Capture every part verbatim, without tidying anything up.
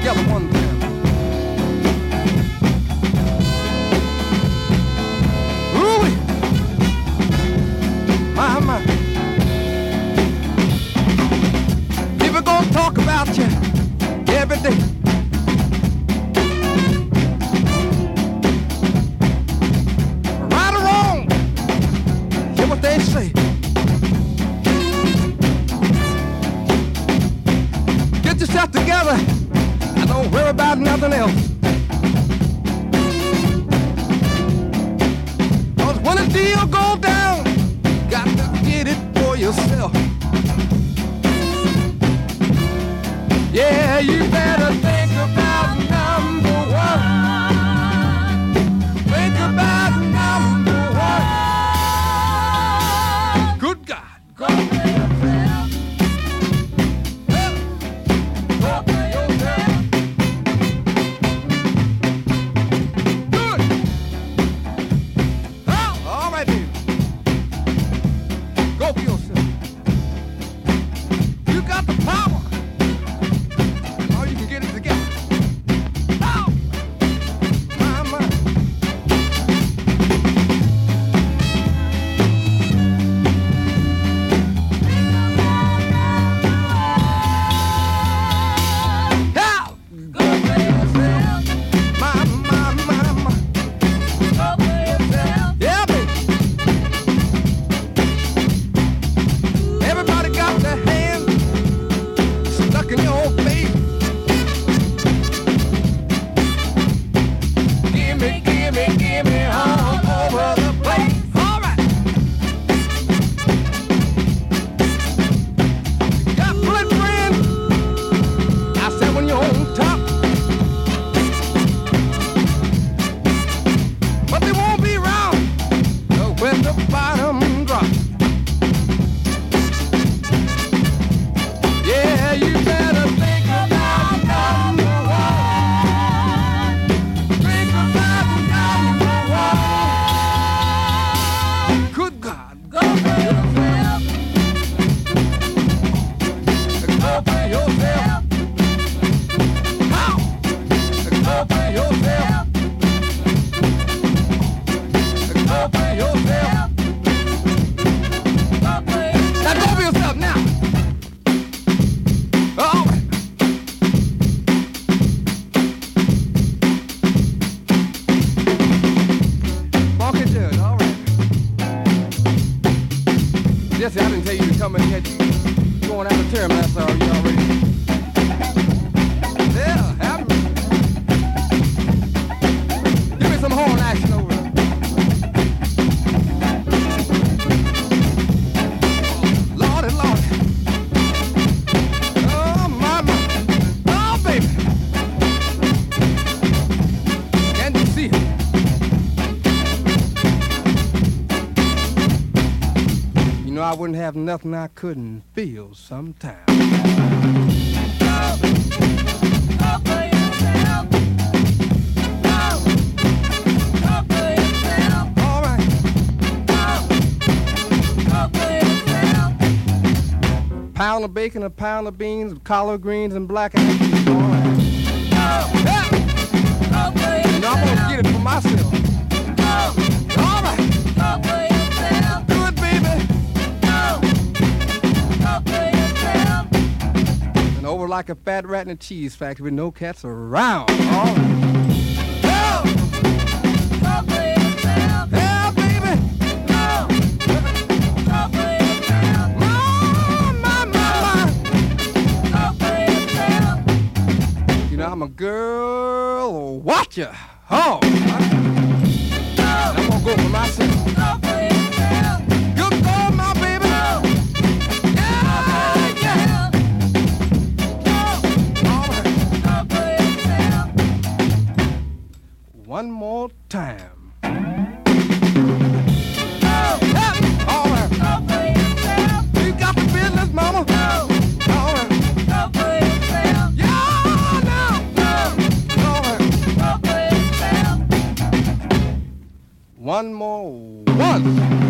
together one time. Ooh, my, my. People gonna talk about you every day. Right or wrong, hear what they say. Get yourself together and don't worry about nothing else. Cause when a deal go down, you got to get it for yourself. Yeah, you better think about number one. Think about number one. Good God. Go for yourself. Go for yourself. Good. Oh, all right, baby. Go for yourself. You got the power. Jesse, I didn't tell you to come in yet. You going out of term, that's all. You already. Yeah, have me. Give me some horn action over there. Lordy, Lordy. Oh, mama. Oh, baby. Can't you see it? You know, I wouldn't have nothing I couldn't feel sometimes. Pound of bacon, a pound of beans, collard greens, and black eyed peas. All right. Yeah. You know, I'm gonna get it for myself. All right. Do it, baby. And over like a fat rat in a cheese factory with no cats around. All right. I'm a girl watcher. Oh, I'm gonna go for myself. Good girl, my baby. Yeah, yeah. All right. One more time. All right. You got the business, mama. One more one.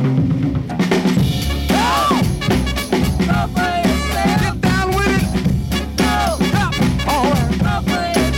Oh! Get down with it. Oh! All right.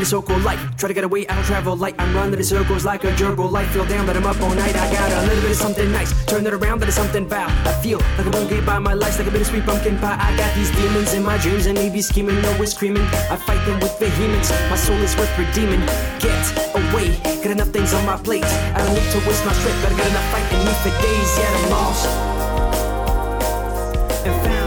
the so-called light. Try to get away, I don't travel light. I'm running in circles like a gerbil. Life feel down, but I'm up all night. I got a little bit of something nice. Turn it around, that is something foul. I feel like a monkey by my life, like a bittersweet pumpkin pie. I got these demons in my dreams and they be scheming, always screaming. I fight them with vehemence. My soul is worth redeeming. Get away, got enough things on my plate. I don't need to waste my strength, but I got enough fight in me for days. Yeah, I'm lost and found.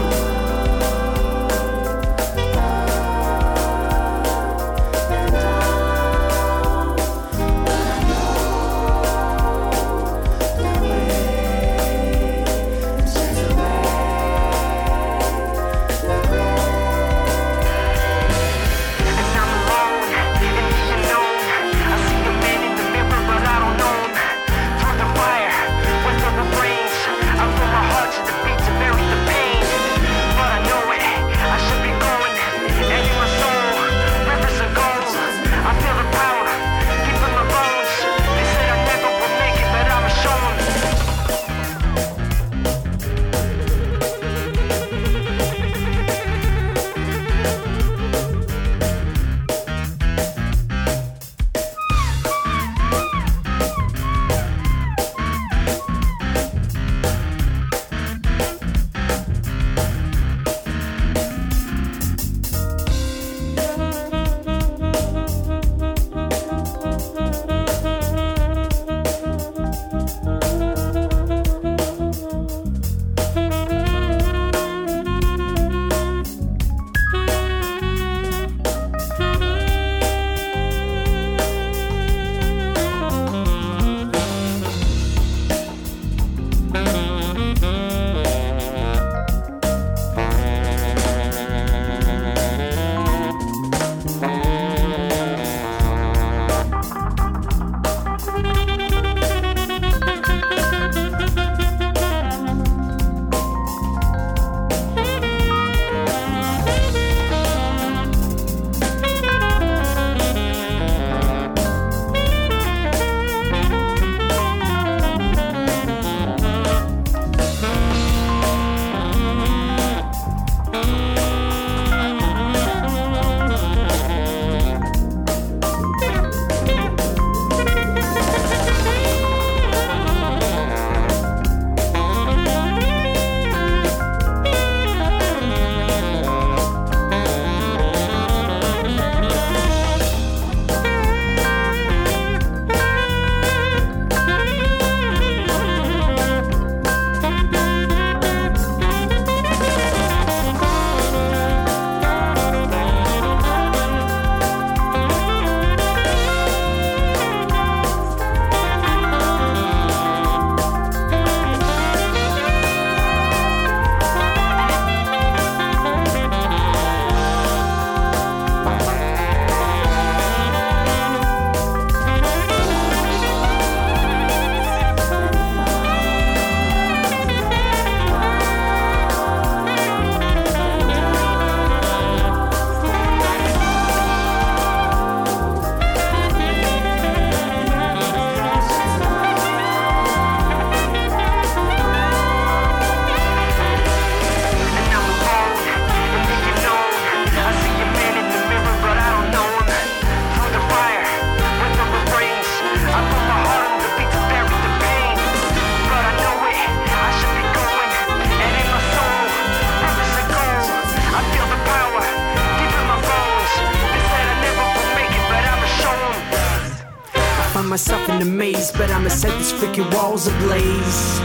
Myself in the maze, but I'ma set these freaking walls ablaze.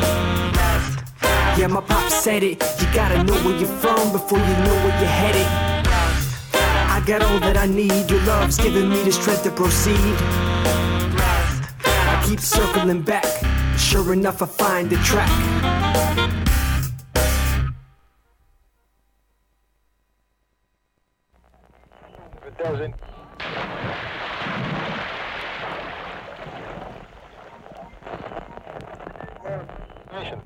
Yeah, my pop said it. You gotta know where you're from before you know where you're headed. I got all that I need. Your love's giving me the strength to proceed. I keep circling back. Sure enough, I find the track. It doesn't. Nation.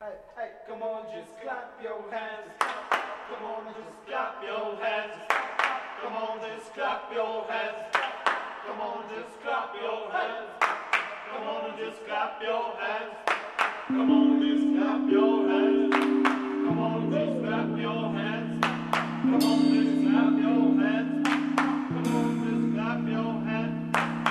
Hey, hey, come on, just clap your hands. Come on, just clap your hands. Come on, just clap your hands. Come on, just clap your hands. Come on, just clap your hands. Come on, just clap your hands. Come on, just clap your hands. Come on, just clap your hands. Come on, just clap your hands.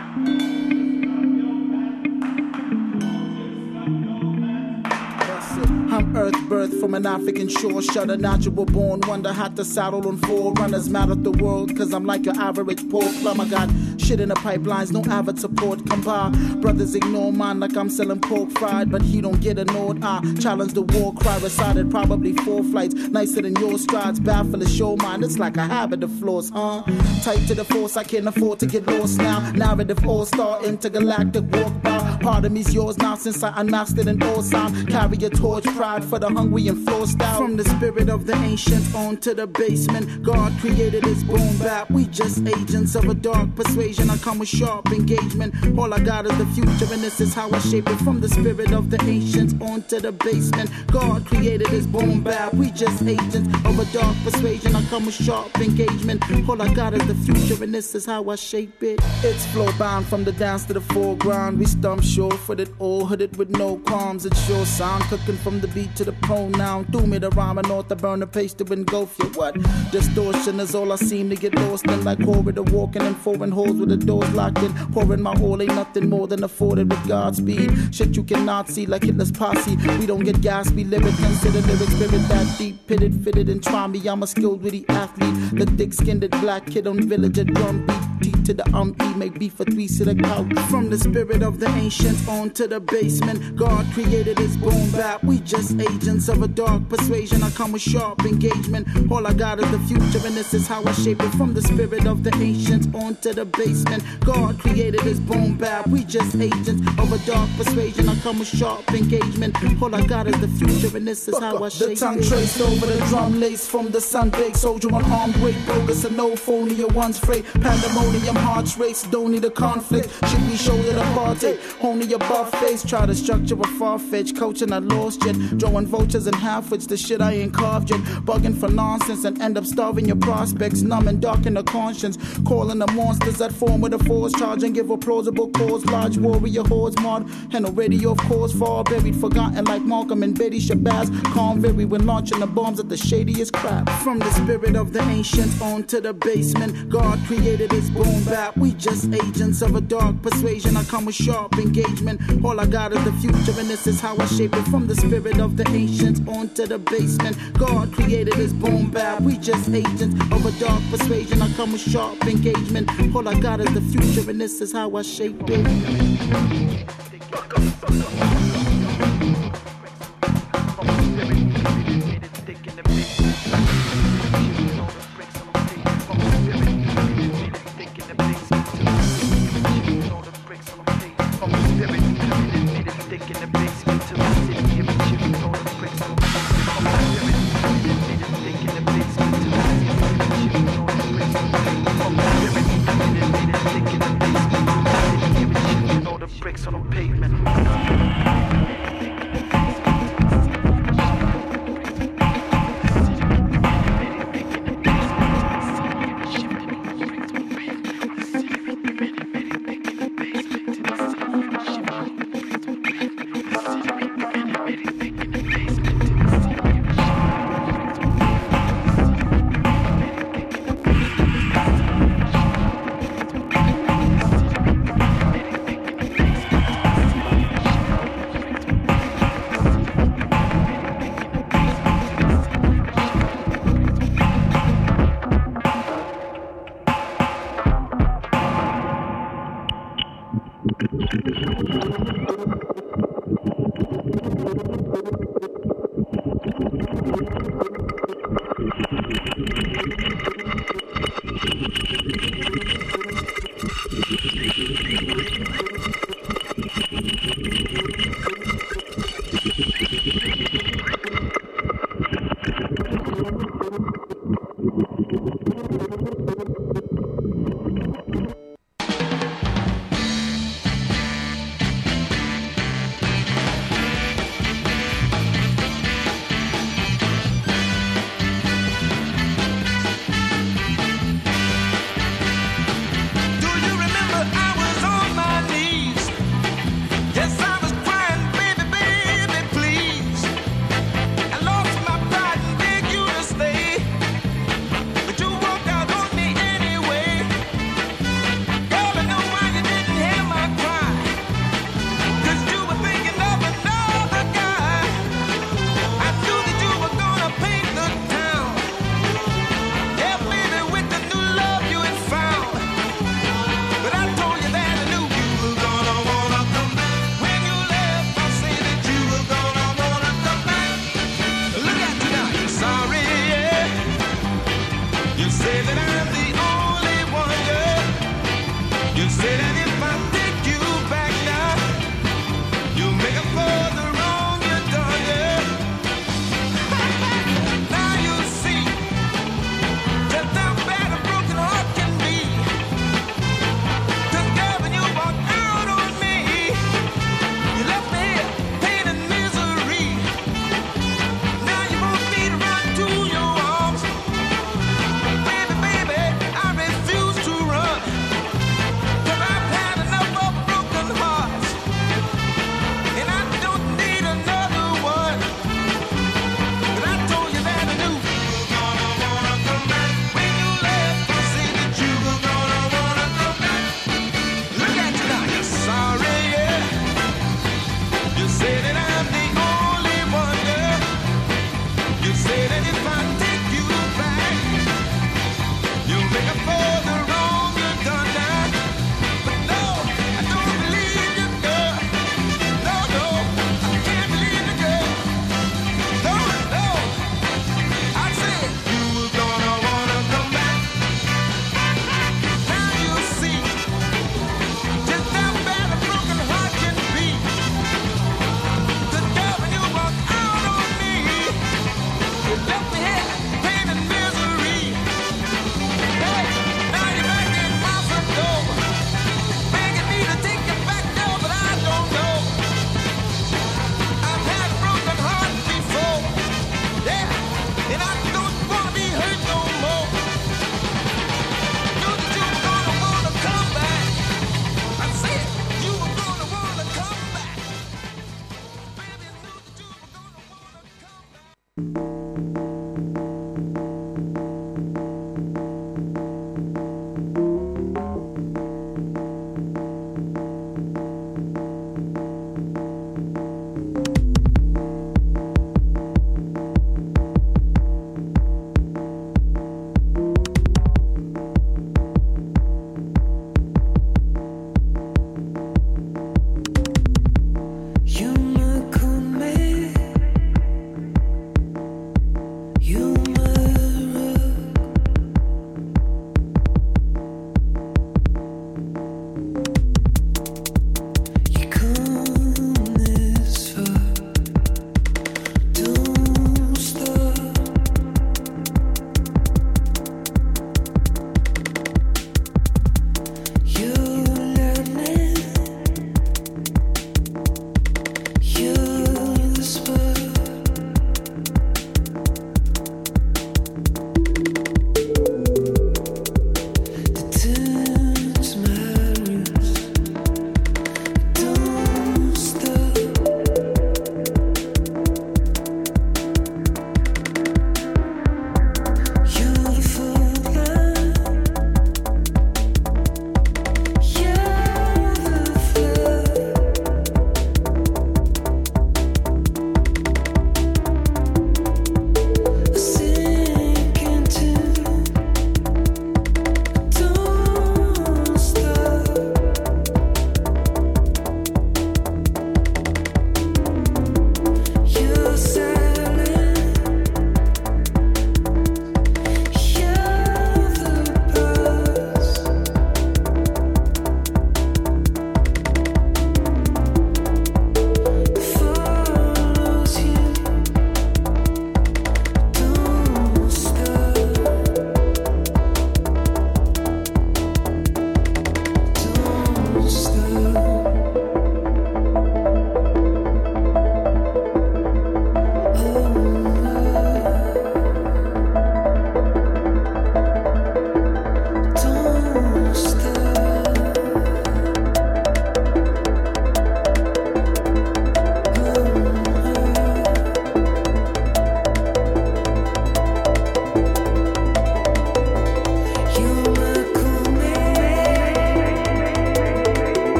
I'm earth birthed from an African shore. Shut a natural born wonder. Had to saddle on four runners. Mad at the world, cause I'm like your average poor plumber. Got shit in the pipelines, no avid support. Come by, brothers ignore mine like I'm selling pork fried. But he don't get annoyed. I challenge the war cry. Recited probably four flights. Nicer than your strides. Baffle the show mind. It's like a habit of flaws, huh? Tight to the force, I can't afford to get lost now. Narrative all-star, intergalactic walk by. Part of me's yours now since I unmastered an all sound. Carry a torch, pride for the hungry and floor style. From the spirit of the ancient on to the basement. God created his boom bap. We just agents of a dark persuasion. I come with sharp engagement. All I got is the future and this is how I shape it. From the spirit of the ancients on to the basement. God created his boom bap. We just agents of a dark persuasion. I come with sharp engagement. All I got is the future and this is how I shape it. It's flow bound from the dance to the foreground. We stump sure footed, all hooded with no qualms. It's sure sound cooking from the beat to the pronoun. Do me the rhyme and north to burn the pace to engulf you. What? Distortion is all I seem to get lost in. Like corridor walking in foreign holes with the doors locked in. Pouring my all ain't nothing more than afforded with Godspeed. Shit you cannot see like Hitler's posse. We don't get gas, we live it. Consider lyrics spirit that deep, pitted, fitted and try me. I'm a skilled witty athlete. The thick-skinned black kid on village at drum beat. T to the um E, make beef for three sit a couch. From the spirit of the ancient on to the basement. God created his boom bap. We just agents of a dark persuasion. I come with sharp engagement. All I got is the future and this is how I shape it. From the spirit of the ancients on to the basement. God created his boom bap. We just agents of a dark persuasion. I come with sharp engagement. All I got is the future and this is how I shape it. The tongue traced over the drum lace from the sun baked soldier on armed weight. Bogus and no phony or one's freight. Pandemonium hearts race. Don't need a conflict. Should we show it apart? Only above face. Try to structure a far-fetched coach and I lost yet. Drawing vultures and half-wits, the shit I ain't carved yet. Bugging for nonsense and end up starving your prospects. Numb and dark in the conscience. Calling the monsters that form with a force charge and give a plausible cause. Large warrior hordes mod and already of course far buried, forgotten like Malcolm and Betty Shabazz. Calm very when launching the bombs at the shadiest crap. From the spirit of the ancient on to the basement. God created his boom bap. We just agents of a dark persuasion. I come with sharp engagement. All I got is the future and this is how I shape it. From the spirit of the ancients on to the basement. God created his boom bap. We just agents of a dark persuasion. I come with sharp engagement. All I got is the future and this is how I shape it.